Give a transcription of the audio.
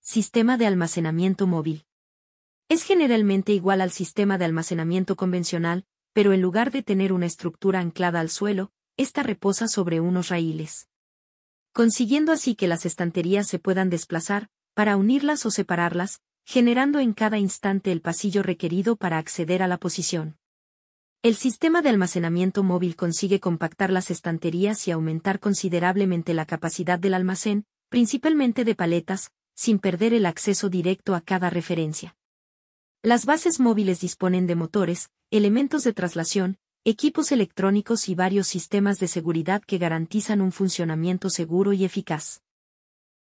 Sistema de almacenamiento móvil. Es generalmente igual al sistema de almacenamiento convencional, pero en lugar de tener una estructura anclada al suelo, esta reposa sobre unos raíles, consiguiendo así que las estanterías se puedan desplazar, para unirlas o separarlas, generando en cada instante el pasillo requerido para acceder a la posición. El sistema de almacenamiento móvil consigue compactar las estanterías y aumentar considerablemente la capacidad del almacén, principalmente de paletas, sin perder el acceso directo a cada referencia. Las bases móviles disponen de motores, elementos de traslación, equipos electrónicos y varios sistemas de seguridad que garantizan un funcionamiento seguro y eficaz.